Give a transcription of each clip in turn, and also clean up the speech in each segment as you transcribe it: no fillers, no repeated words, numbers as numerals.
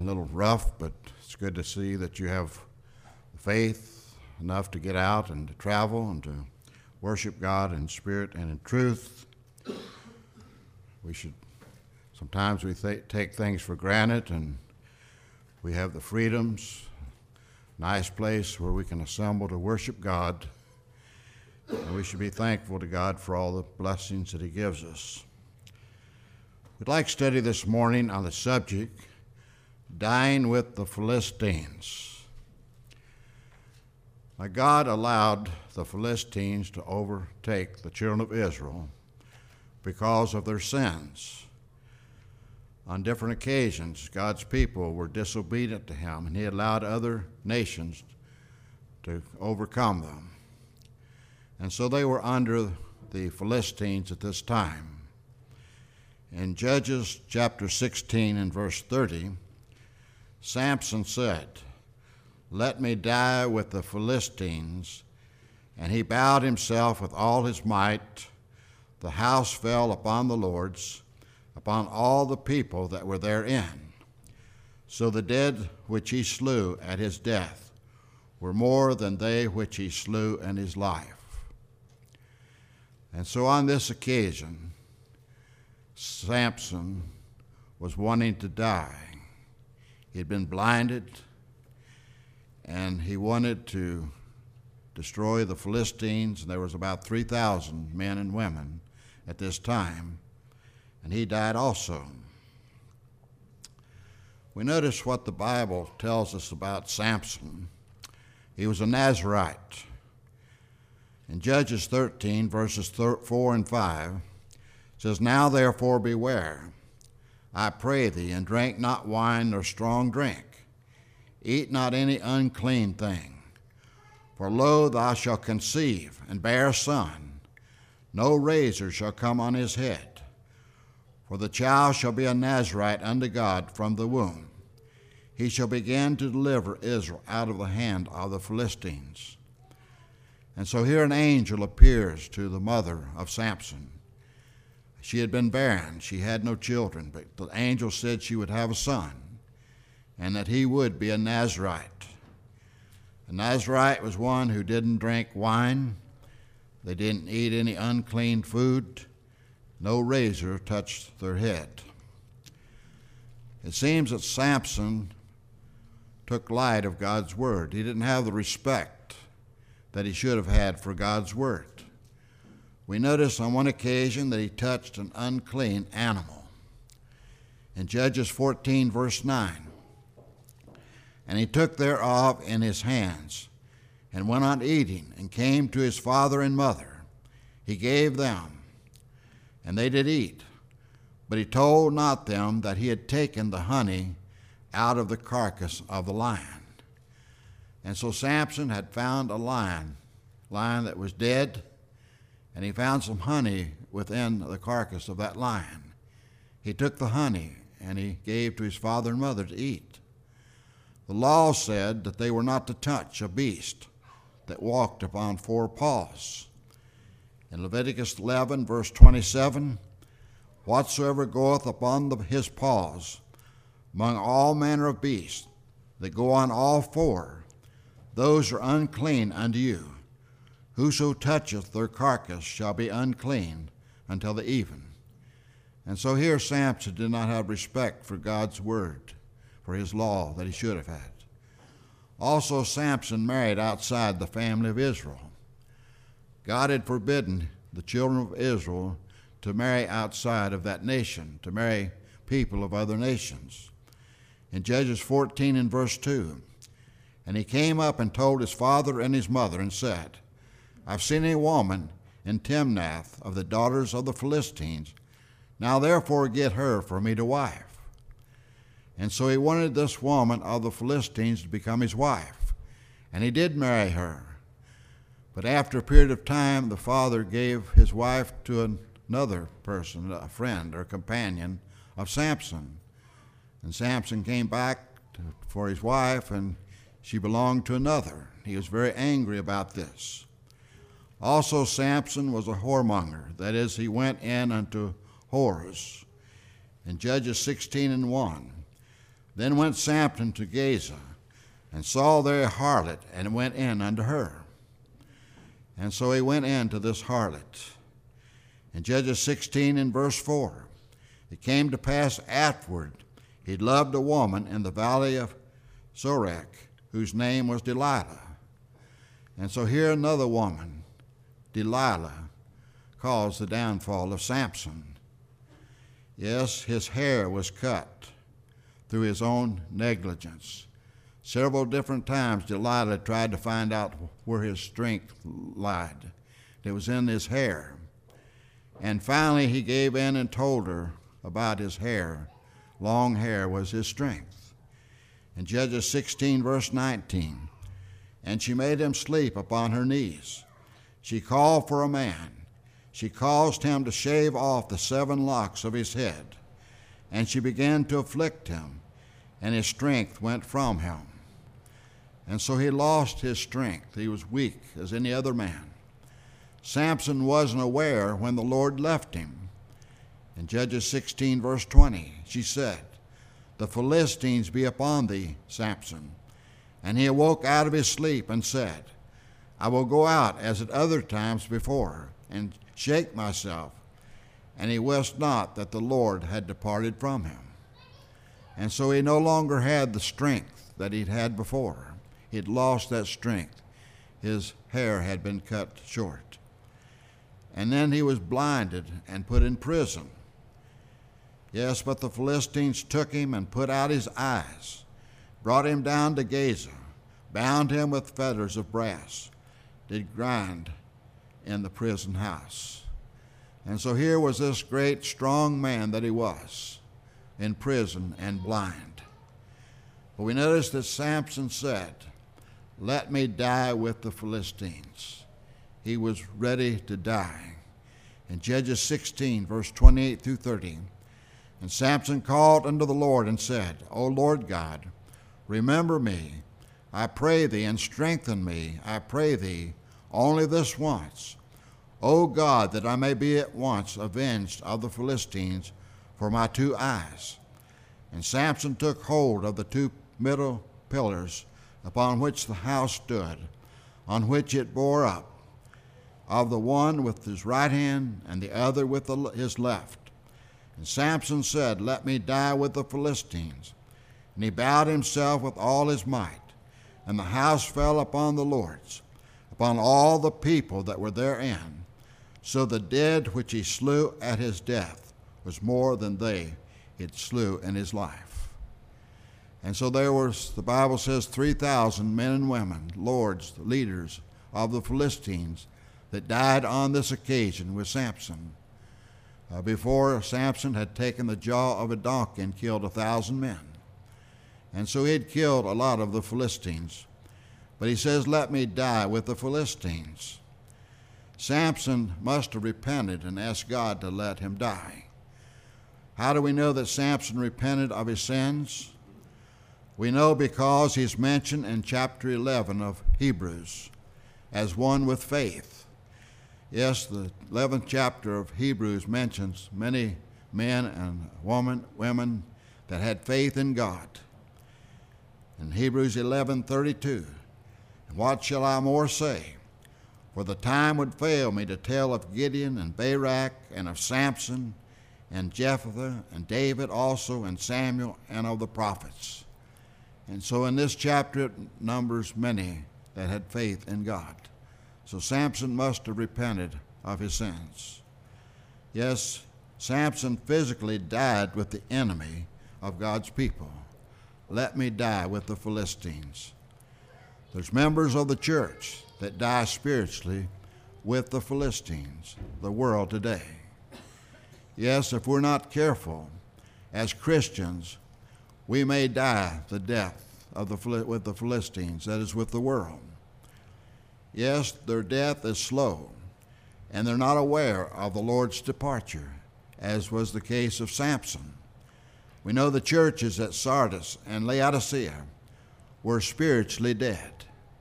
little rough, but it's good to see that you have faith enough to get out and to travel and to worship God in spirit and in truth. Sometimes we take things for granted, and we have the freedoms, nice place where we can assemble to worship God, and we should be thankful to God for all the blessings that He gives us. We'd like to study this morning on the subject, dying with the Philistines. Now, God allowed the Philistines to overtake the children of Israel because of their sins. On different occasions, God's people were disobedient to Him, and He allowed other nations to overcome them. And so they were under the Philistines at this time. In Judges chapter 16 and verse 30, Samson said, "Let me die with the Philistines." And he bowed himself with all his might. The house fell upon the lords, upon all the people that were therein. So the dead which he slew at his death were more than they which he slew in his life. And so on this occasion, Samson was wanting to die. He had been blinded, and he wanted to destroy the Philistines, and there was about 3,000 men and women at this time, and he died also. We notice what the Bible tells us about Samson. He was a Nazirite. In Judges 13, verses 4 and 5, it says, "Now therefore beware, I pray thee, and drink not wine nor strong drink. Eat not any unclean thing. For lo, thou shalt conceive and bear a son. No razor shall come on his head. For the child shall be a Nazirite unto God from the womb. He shall begin to deliver Israel out of the hand of the Philistines." And so here an angel appears to the mother of Samson. She had been barren. She had no children, but the angel said she would have a son and that he would be a Nazirite. A Nazirite was one who didn't drink wine. They didn't eat any unclean food. No razor touched their head. It seems that Samson took light of God's word. He didn't have the respect that he should have had for God's word. We notice on one occasion that he touched an unclean animal. In Judges 14, verse 9, "And he took thereof in his hands, and went on eating, and came to his father and mother. He gave them, and they did eat. But he told not them that he had taken the honey out of the carcass of the lion." And so Samson had found a lion that was dead, and he found some honey within the carcass of that lion. He took the honey, and he gave to his father and mother to eat. The law said that they were not to touch a beast that walked upon 4 paws. In Leviticus 11, verse 27, "Whatsoever goeth upon his paws, among all manner of beasts that go on all 4, those are unclean unto you. Whoso toucheth their carcass shall be unclean until the even." And so here Samson did not have respect for God's word, for his law that he should have had. Also, Samson married outside the family of Israel. God had forbidden the children of Israel to marry outside of that nation, to marry people of other nations. In Judges 14 and verse 2, "And he came up and told his father and his mother, and said, I've seen a woman in Timnath of the daughters of the Philistines. Now therefore get her for me to wife." And so he wanted this woman of the Philistines to become his wife, and he did marry her. But after a period of time, the father gave his wife to another person, a friend or companion of Samson. And Samson came back for his wife, and she belonged to another. He was very angry about this. Also, Samson was a whoremonger. That is, he went in unto whores. In Judges 16 and 1, Then went Samson to Gaza, and saw there a harlot, and went in unto her. And so he went in to this harlot. In Judges 16 and verse 4, it came to pass afterward, he loved a woman in the valley of Sorek, whose name was Delilah. And so here another woman, Delilah, caused the downfall of Samson. Yes, his hair was cut through his own negligence. Several different times Delilah tried to find out where his strength lied. It was in his hair. And finally he gave in and told her about his hair. Long hair was his strength. In Judges 16 verse 19, and she made him sleep upon her knees. She called for a man. She caused him to shave off the 7 locks of his head. And she began to afflict him, and his strength went from him. And so he lost his strength. He was weak as any other man. Samson wasn't aware when the Lord left him. In Judges 16, verse 20, she said, the Philistines be upon thee, Samson. And he awoke out of his sleep and said, I will go out as at other times before, and shake myself. And he wist not that the Lord had departed from him. And so he no longer had the strength that he'd had before. He'd lost that strength. His hair had been cut short. And then he was blinded and put in prison. Yes, but the Philistines took him and put out his eyes, brought him down to Gaza, bound him with fetters of brass, did grind in the prison house. And so here was this great, strong man that he was, in prison and blind. But we notice that Samson said, let me die with the Philistines. He was ready to die. In Judges 16, verse 28 through 30, and Samson called unto the Lord and said, O Lord God, remember me, I pray thee, and strengthen me, I pray thee, only this once. O God, that I may be at once avenged of the Philistines for my 2 eyes. And Samson took hold of the 2 middle pillars upon which the house stood, on which it bore up, of the one with his right hand and the other with his left. And Samson said, let me die with the Philistines. And he bowed himself with all his might, and the house fell upon the lords, upon all the people that were therein. So the dead which he slew at his death was more than they it slew in his life. And so there was, the Bible says, 3,000 men and women, lords, leaders of the Philistines, that died on this occasion with Samson. Before, Samson had taken the jaw of a donkey and killed 1,000 men. And so he had killed a lot of the Philistines. But he says, let me die with the Philistines. Samson must have repented and asked God to let him die. How do we know that Samson repented of his sins? We know because he's mentioned in chapter 11 of Hebrews as one with faith. Yes, the 11th chapter of Hebrews mentions many men and women that had faith in God. In Hebrews 11:32, and what shall I more say? For the time would fail me to tell of Gideon and Barak and of Samson and Jephthah and David also and Samuel and of the prophets. And so in this chapter it numbers many that had faith in God. So Samson must have repented of his sins. Yes, Samson physically died with the enemy of God's people. Let me die with the Philistines. There's members of the church that die spiritually with the Philistines, the world today. Yes, if we're not careful, as Christians, we may die the death of with the Philistines, that is, with the world. Yes, their death is slow, and they're not aware of the Lord's departure, as was the case of Samson. We know the churches at Sardis and Laodicea were spiritually dead.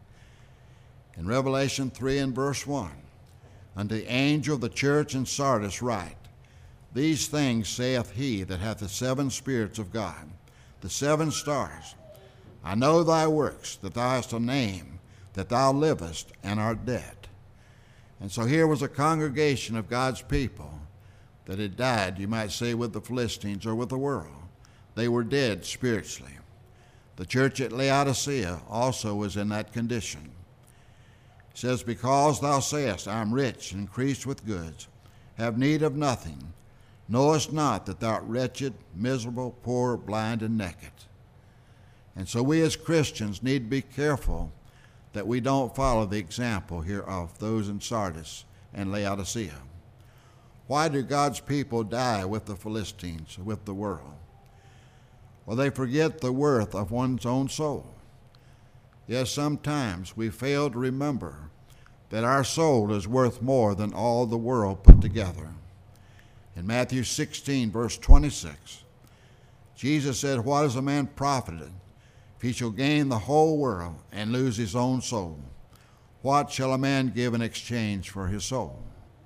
In Revelation 3 and verse 1, unto the angel of the church in Sardis write, these things saith he that hath the 7 spirits of God, the 7 stars. I know thy works, that thou hast a name, that thou livest and art dead. And so here was a congregation of God's people that had died, you might say, with the Philistines or with the world. They were dead spiritually. The church at Laodicea also was in that condition. It says, because thou sayest, I am rich, increased with goods, have need of nothing, knowest not that thou art wretched, miserable, poor, blind, and naked. And so we as Christians need to be careful that we don't follow the example here of those in Sardis and Laodicea. Why do God's people die with the Philistines, with the world? Well, they forget the worth of one's own soul. Yes, sometimes we fail to remember that our soul is worth more than all the world put together. In Matthew 16, verse 26, Jesus said, what is a man profited if he shall gain the whole world and lose his own soul? What shall a man give in exchange for his soul?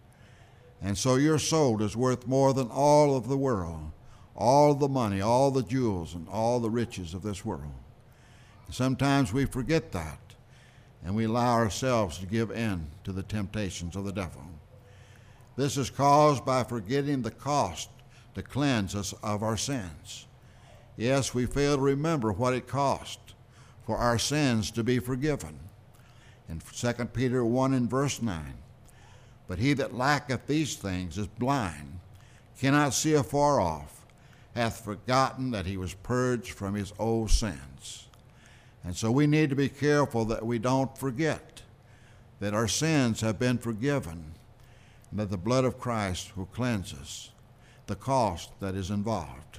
And so your soul is worth more than all of the world, all the money, all the jewels, and all the riches of this world. And sometimes we forget that, and we allow ourselves to give in to the temptations of the devil. This is caused by forgetting the cost to cleanse us of our sins. Yes, we fail to remember what it cost for our sins to be forgiven. In 2 Peter 1 and verse 9, but he that lacketh these things is blind, cannot see afar off, hath forgotten that he was purged from his old sins. And so we need to be careful that we don't forget that our sins have been forgiven, and that the blood of Christ will cleanse us, the cost that is involved.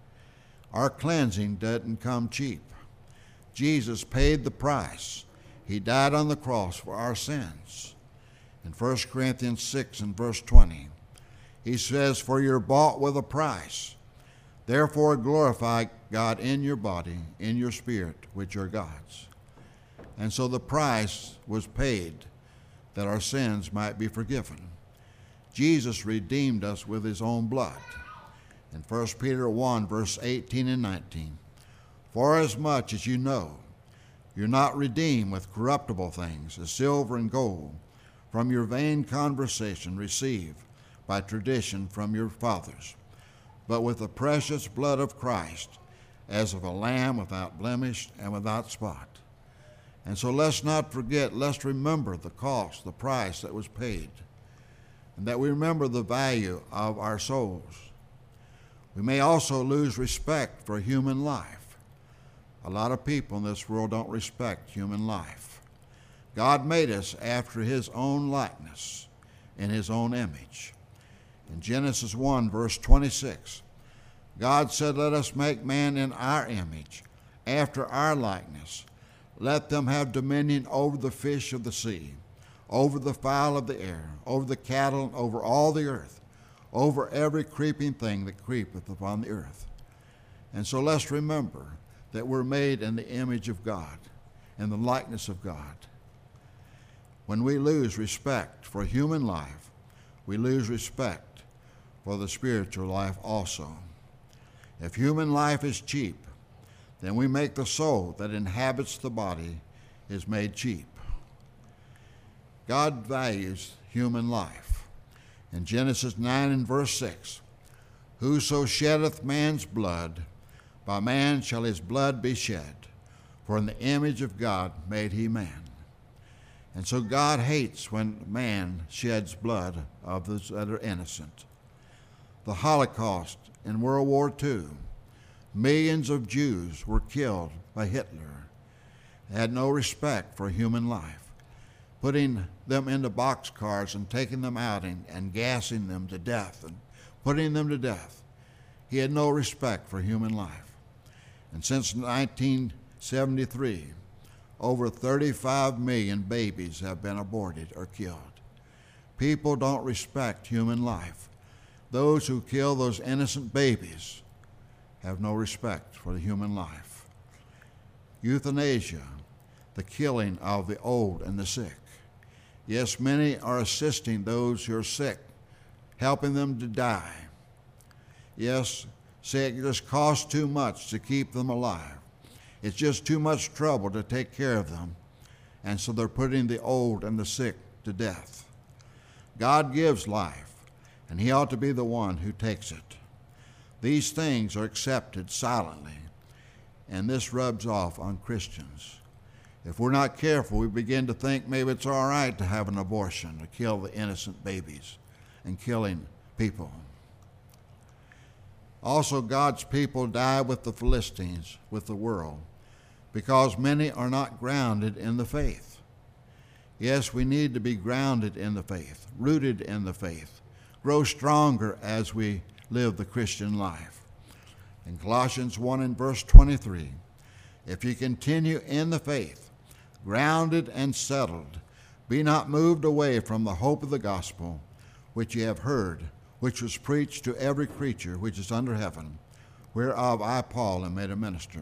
Our cleansing doesn't come cheap. Jesus paid the price. He died on the cross for our sins. In 1 Corinthians 6 and verse 20, he says, for you're bought with a price. Therefore glorify God in your body, in your spirit, which are God's. And so the price was paid that our sins might be forgiven. Jesus redeemed us with his own blood. In 1 Peter 1, verse 18 and 19, for as much as you know, you're not redeemed with corruptible things, as silver and gold, from your vain conversation received by tradition from your fathers, but with the precious blood of Christ, as of a lamb without blemish and without spot. And so let's not forget, let's remember the cost, the price that was paid, and that we remember the value of our souls. We may also lose respect for human life. A lot of people in this world don't respect human life. God made us after his own likeness, in his own image. In Genesis 1, verse 26, God said, let us make man in our image, after our likeness. Let them have dominion over the fish of the sea, over the fowl of the air, over the cattle, and over all the earth, over every creeping thing that creepeth upon the earth. And so let's remember that we're made in the image of God, in the likeness of God. When we lose respect for human life, we lose respect for the spiritual life also. If human life is cheap, then we make the soul that inhabits the body is made cheap. God values human life. In Genesis 9 and verse 6, whoso sheddeth man's blood, by man shall his blood be shed, for in the image of God made he man. And so God hates when man sheds blood of those that are innocent. The Holocaust in World War II, millions of Jews were killed by Hitler. They had no respect for human life, putting them into boxcars and taking them out and gassing them to death and putting them to death. He had no respect for human life. And since 1973, over 35 million babies have been aborted or killed. People don't respect human life. Those who kill those innocent babies have no respect for the human life. Euthanasia, the killing of the old and the sick. Yes, many are assisting those who are sick, helping them to die. Yes, say it just costs too much to keep them alive. It's just too much trouble to take care of them. And so they're putting the old and the sick to death. God gives life, and he ought to be the one who takes it. These things are accepted silently, and this rubs off on Christians. If we're not careful, we begin to think maybe it's all right to have an abortion, to kill the innocent babies and killing people. Also, God's people die with the Philistines, with the world, because many are not grounded in the faith. Yes, we need to be grounded in the faith, rooted in the faith, grow stronger as we live the Christian life. In Colossians 1 and verse 23, if you continue in the faith, grounded and settled, be not moved away from the hope of the gospel, which ye have heard, which was preached to every creature which is under heaven, whereof I, Paul, am made a minister.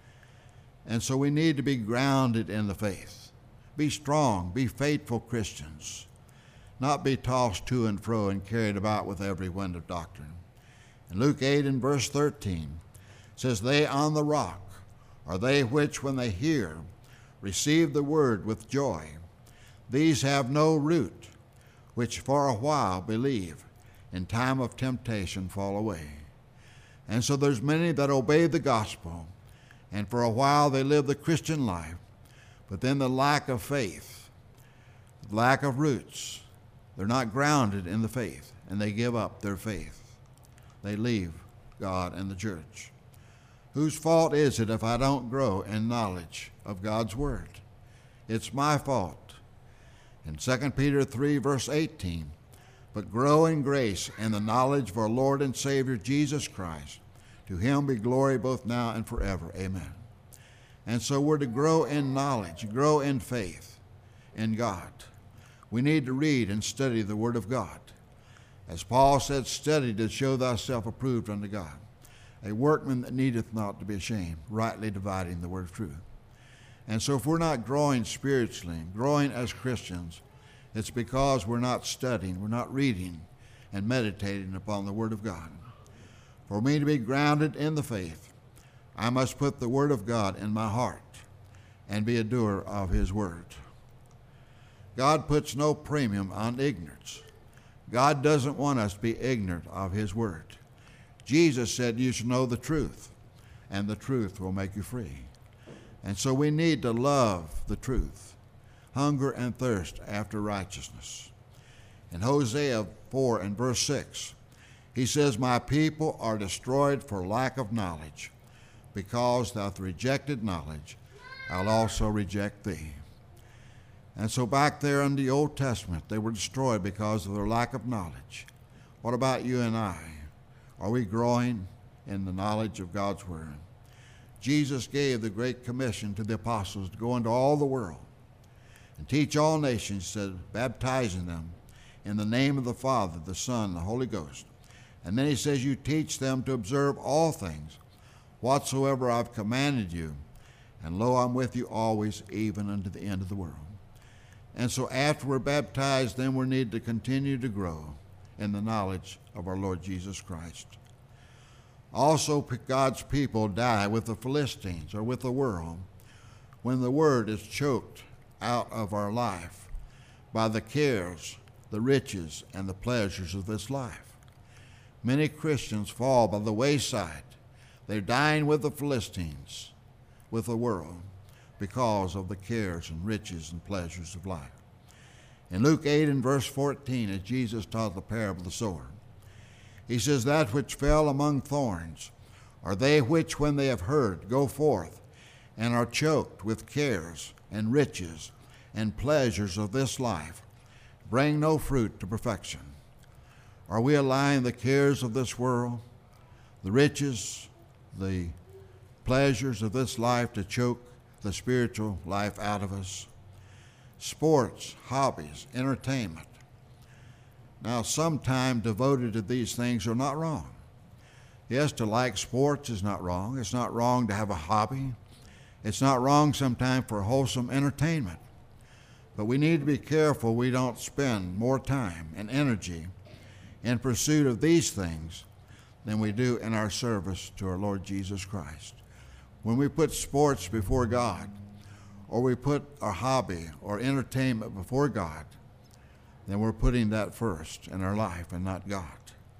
And so we need to be grounded in the faith. Be strong, be faithful Christians, not be tossed to and fro and carried about with every wind of doctrine. In Luke 8 and verse 13, it says, they on the rock are they which, when they hear, receive the word with joy. These have no root, which for a while believe, in time of temptation fall away. And so there's many that obey the gospel, and for a while they live the Christian life, but then the lack of faith, lack of roots, they're not grounded in the faith, and they give up their faith. They leave God and the church. Whose fault is it if I don't grow in knowledge of God's word? It's my fault. In 2 Peter 3 verse 18, but grow in grace and the knowledge of our Lord and Savior Jesus Christ. To him be glory both now and forever. Amen. And so we're to grow in knowledge, grow in faith in God. We need to read and study the Word of God. As Paul said, study to show thyself approved unto God, a workman that needeth not to be ashamed, rightly dividing the word of truth. And so if we're not growing spiritually, growing as Christians, it's because we're not studying, we're not reading and meditating upon the Word of God. For me to be grounded in the faith, I must put the Word of God in my heart and be a doer of his word. God puts no premium on ignorance. God doesn't want us to be ignorant of his word. Jesus said you should know the truth, and the truth will make you free. And so we need to love the truth, hunger and thirst after righteousness. In Hosea 4 and verse 6, he says, my people are destroyed for lack of knowledge. Because thou hast rejected knowledge, I'll also reject thee. And so back there in the Old Testament, they were destroyed because of their lack of knowledge. What about you and I? Are we growing in the knowledge of God's word? Jesus gave the Great Commission to the apostles to go into all the world and teach all nations, said, baptizing them in the name of the Father, the Son, and the Holy Ghost. And then he says, you teach them to observe all things, whatsoever I've commanded you. And lo, I'm with you always, even unto the end of the world. And so after we're baptized, then we need to continue to grow in the knowledge of our Lord Jesus Christ. Also, God's people die with the Philistines or with the world when the word is choked out of our life by the cares, the riches, and the pleasures of this life. Many Christians fall by the wayside. They're dying with the Philistines, with the world, because of the cares and riches and pleasures of life. In Luke 8 and verse 14, as Jesus taught the parable of the sower, he says, that which fell among thorns are they which, when they have heard, go forth and are choked with cares and riches and pleasures of this life, bring no fruit to perfection. Are we allowing the cares of this world, the riches, the pleasures of this life to choke the spiritual life out of us? Sports, hobbies, entertainment. Now, some time devoted to these things are not wrong. Yes, to like sports is not wrong. It's not wrong to have a hobby. It's not wrong sometimes for wholesome entertainment. But we need to be careful we don't spend more time and energy in pursuit of these things than we do in our service to our Lord Jesus Christ. When we put sports before God, or we put our hobby or entertainment before God, then we're putting that first in our life and not God.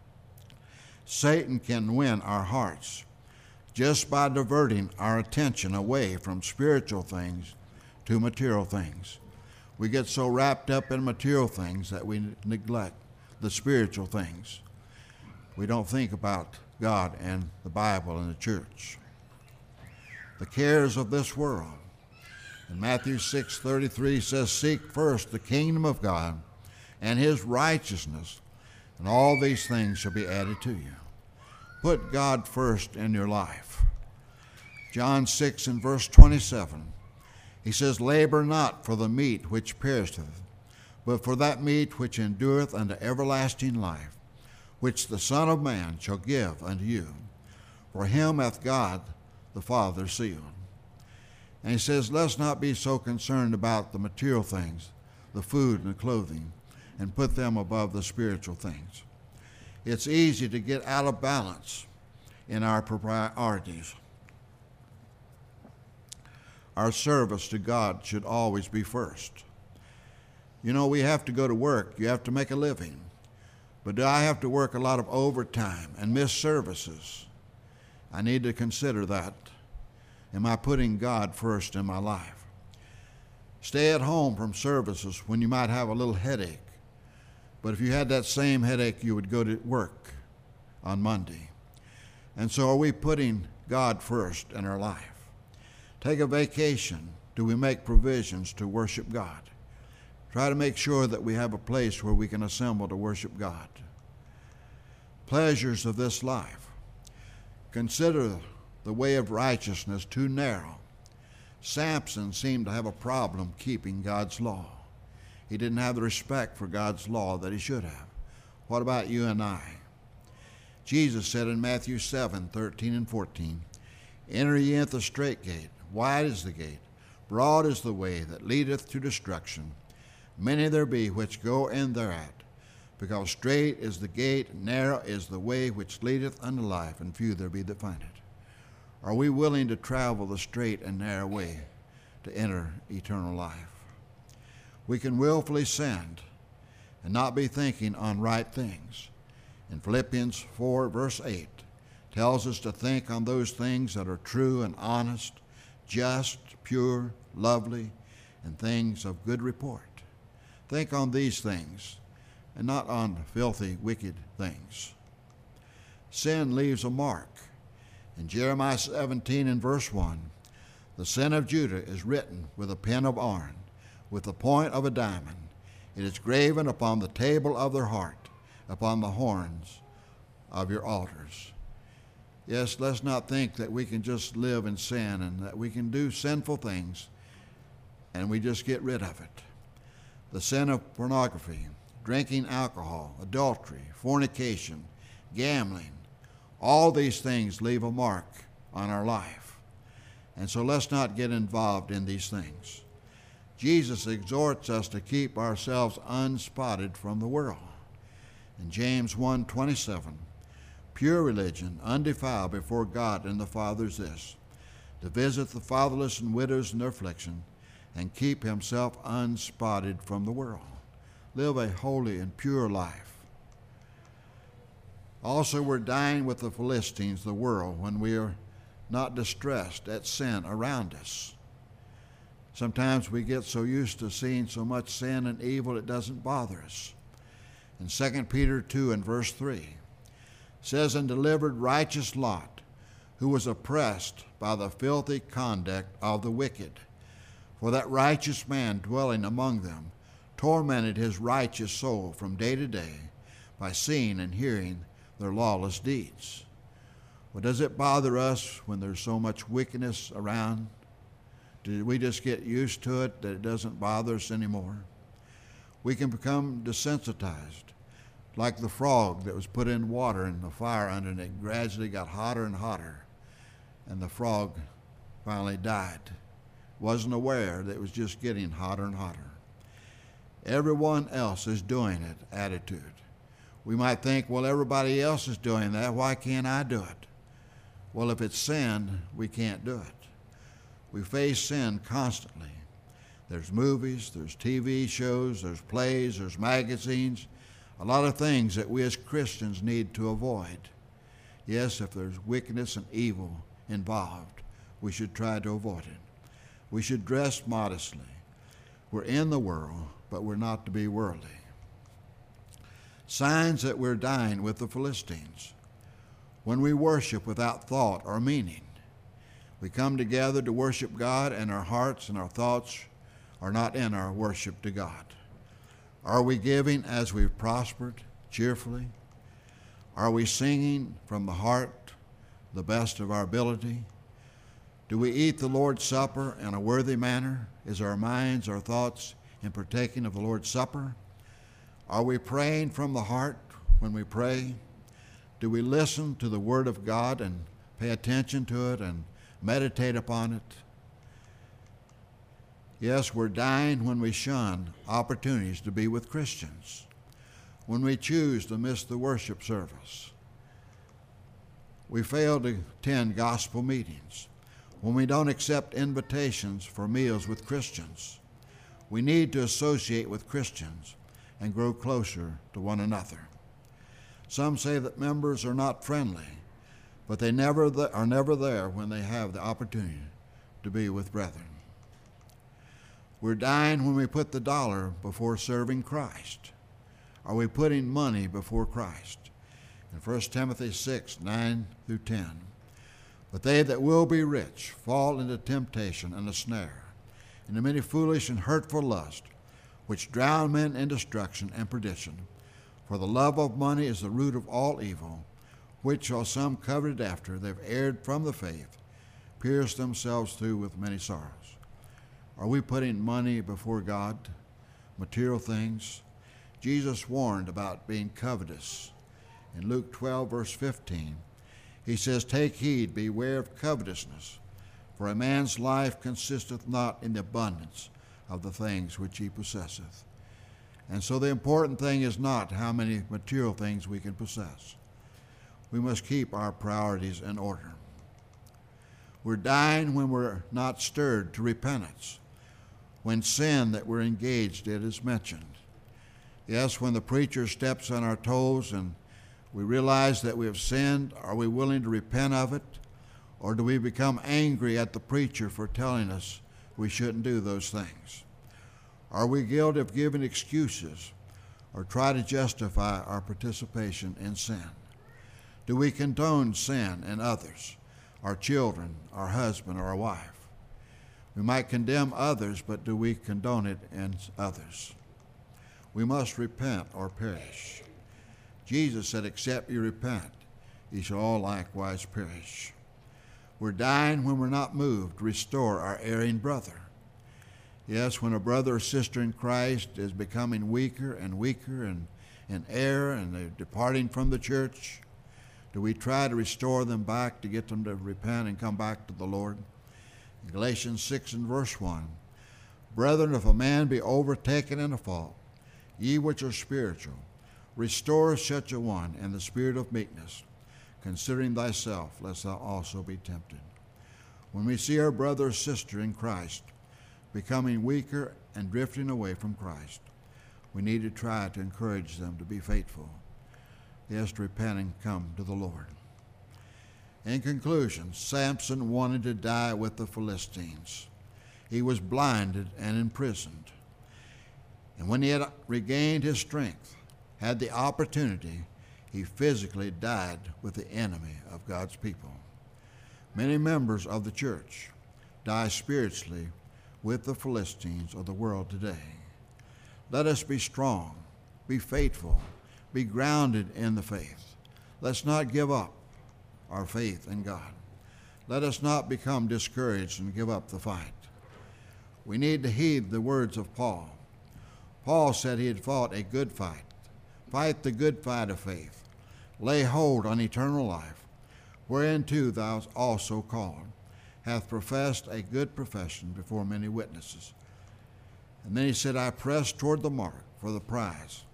Satan can win our hearts just by diverting our attention away from spiritual things to material things. We get so wrapped up in material things that we neglect the spiritual things. We don't think about God and the Bible and the church. The cares of this world. And Matthew 6:33 says, "Seek first the kingdom of God and his righteousness, and all these things shall be added to you." Put God first in your life. John 6 and verse 27, he says, "Labor not for the meat which perisheth, but for that meat which endureth unto everlasting life, which the Son of Man shall give unto you. For him hath God the Father sealed." And he says, let's not be so concerned about the material things, the food and the clothing, and put them above the spiritual things. It's easy to get out of balance in our priorities. Our service to God should always be first. You know, we have to go to work. You have to make a living. But do I have to work a lot of overtime and miss services? I need to consider that. Am I putting God first in my life? Stay at home from services when you might have a little headache. But if you had that same headache, you would go to work on Monday. And so are we putting God first in our life? Take a vacation. Do we make provisions to worship God? Try to make sure that we have a place where we can assemble to worship God. Pleasures of this life. Consider the way of righteousness too narrow. Samson seemed to have a problem keeping God's law. He didn't have the respect for God's law that he should have. What about you and I? Jesus said in Matthew 7:13 and 14, "Enter ye into the strait gate. Wide is the gate, broad is the way that leadeth to destruction. Many there be which go in thereat. Because strait is the gate, narrow is the way which leadeth unto life, and few there be that find it." Are we willing to travel the straight and narrow way to enter eternal life? We can willfully sin and not be thinking on right things. In Philippians 4, verse 8, tells us to think on those things that are true and honest, just, pure, lovely, and things of good report. Think on these things and not on filthy, wicked things. Sin leaves a mark. In Jeremiah 17 and verse 1, "The sin of Judah is written with a pen of iron, with the point of a diamond. It is graven upon the table of their heart, upon the horns of your altars." Yes, let's not think that we can just live in sin and that we can do sinful things and we just get rid of it. The sin of pornography, drinking alcohol, adultery, fornication, gambling, all these things leave a mark on our life. And so let's not get involved in these things. Jesus exhorts us to keep ourselves unspotted from the world. In James 1:27, "Pure religion, undefiled before God and the Father is this, to visit the fatherless and widows in their affliction, and keep himself unspotted from the world." Live a holy and pure life. Also, we're dying with the Philistines, the world, when we are not distressed at sin around us. Sometimes we get so used to seeing so much sin and evil it doesn't bother us. In 2 Peter 2 and verse 3, says, "And delivered righteous Lot, who was oppressed by the filthy conduct of the wicked. For that righteous man dwelling among them tormented his righteous soul from day to day by seeing and hearing their lawless deeds." Well, does it bother us when there's so much wickedness around? Do we just get used to it that it doesn't bother us anymore? We can become desensitized, like the frog that was put in water and the fire under it. It gradually got hotter and hotter, and the frog finally died. Wasn't aware that it was just getting hotter and hotter. Everyone else is doing it attitude. We might think, well, everybody else is doing that. Why can't I do it? Well, if it's sin, we can't do it. We face sin constantly. There's movies, there's TV shows, there's plays, there's magazines, a lot of things that we as Christians need to avoid. Yes, if there's wickedness and evil involved, we should try to avoid it. We should dress modestly. We're in the world, but we're not to be worldly. Signs that we're dying with the Philistines. When we worship without thought or meaning, we come together to worship God, and our hearts and our thoughts are not in our worship to God. Are we giving as we've prospered, cheerfully? Are we singing from the heart, the best of our ability? Do we eat the Lord's Supper in a worthy manner? Is our minds, our thoughts in partaking of the Lord's Supper? Are we praying from the heart when we pray? Do we listen to the Word of God and pay attention to it and meditate upon it? Yes, we're dying when we shun opportunities to be with Christians, when we choose to miss the worship service. We fail to attend gospel meetings, when we don't accept invitations for meals with Christians. We need to associate with Christians and grow closer to one another. Some say that members are not friendly, but they are never there when they have the opportunity to be with brethren. We're dying when we put the dollar before serving Christ. Are we putting money before Christ? In 1 Timothy 6, 9 through 10, but they that will be rich fall into temptation and a snare, into many foolish and hurtful lusts, which drown men in destruction and perdition. For the love of money is the root of all evil, which while some coveted after, they've erred from the faith, pierced themselves through with many sorrows. Are we putting money before God, material things? Jesus warned about being covetous. In Luke 12, verse 15, he says, "Take heed, beware of covetousness, for a man's life consisteth not in the abundance of the things which he possesseth." And so the important thing is not how many material things we can possess. We must keep our priorities in order. We're dying when we're not stirred to repentance, when sin that we're engaged in is mentioned. Yes, when the preacher steps on our toes and we realize that we have sinned, are we willing to repent of it? Or do we become angry at the preacher for telling us we shouldn't do those things? Are we guilty of giving excuses or try to justify our participation in sin? Do we condone sin in others, our children, our husband, or our wife? We might condemn others, but do we condone it in others? We must repent or perish. Jesus said, "Except you repent, ye shall all likewise perish." We're dying when we're not moved to restore our erring brother. Yes, when a brother or sister in Christ is becoming weaker and weaker and in error and they're departing from the church, do we try to restore them back to get them to repent and come back to the Lord? In Galatians 6 and verse 1, "Brethren, if a man be overtaken in a fault, ye which are spiritual, restore such a one in the spirit of meekness, considering thyself, lest thou also be tempted." When we see our brother or sister in Christ becoming weaker and drifting away from Christ, we need to try to encourage them to be faithful. Yes, to repent and come to the Lord. In conclusion, Samson wanted to die with the Philistines. He was blinded and imprisoned. And when he had regained his strength, had the opportunity, he physically died with the enemy of God's people. Many members of the church die spiritually with the Philistines of the world today. Let us be strong, be faithful, be grounded in the faith. Let's not give up our faith in God. Let us not become discouraged and give up the fight. We need to heed the words of Paul. Paul said he had fought a good fight. Fight the good fight of faith. Lay hold on eternal life, whereunto thou also called, hath professed a good profession before many witnesses. And then he said, "I press toward the mark for the prize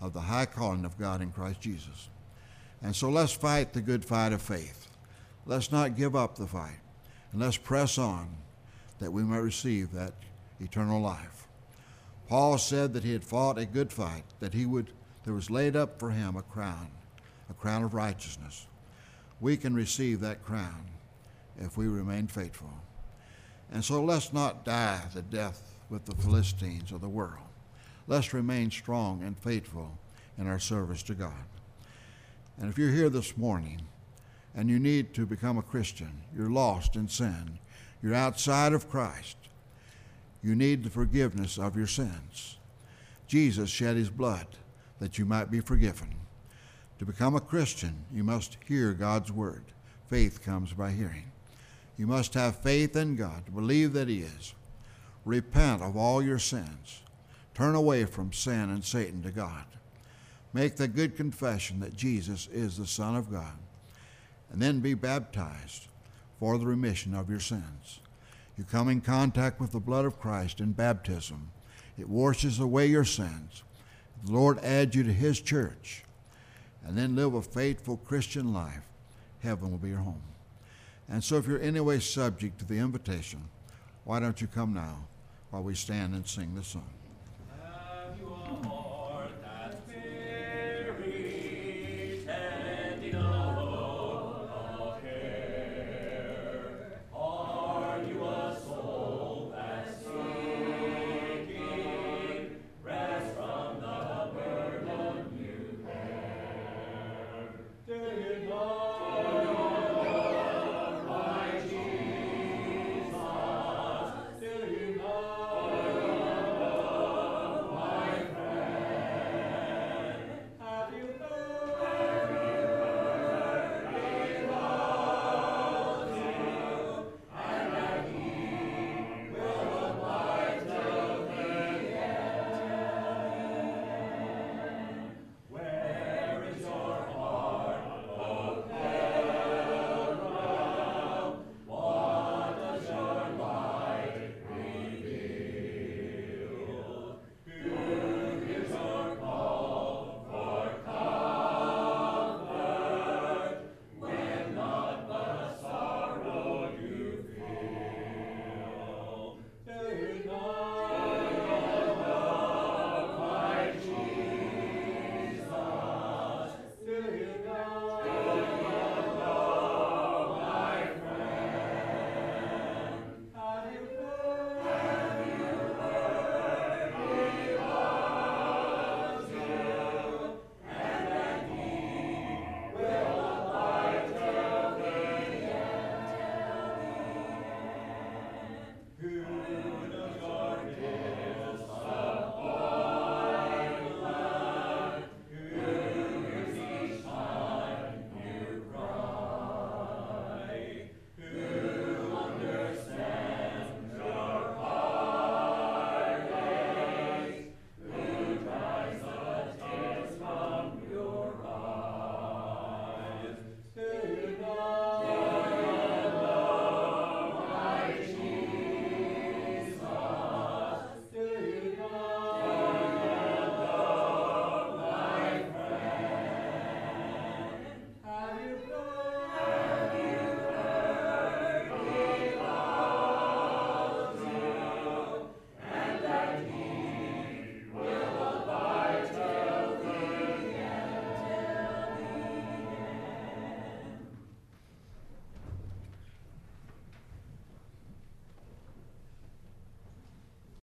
of the high calling of God in Christ Jesus. And so let's fight the good fight of faith. Let's not give up the fight, and let's press on that we may receive that eternal life. Paul said that he had fought a good fight, that there was laid up for him a crown of righteousness. We can receive that crown if we remain faithful. And so let's not die the death with the Philistines of the world. Let's remain strong and faithful in our service to God. And if you're here this morning and you need to become a Christian, you're lost in sin, you're outside of Christ, you need the forgiveness of your sins. Jesus shed his blood that you might be forgiven. To become a Christian, you must hear God's word. Faith comes by hearing. You must have faith in God, to believe that he is. Repent of all your sins. Turn away from sin and Satan to God. Make the good confession that Jesus is the Son of God, and then be baptized for the remission of your sins. You come in contact with the blood of Christ in baptism. It washes away your sins. The Lord adds you to his church, and then live a faithful Christian life. Heaven will be your home. And so if you're in any way subject to the invitation, why don't you come now while we stand and sing this song?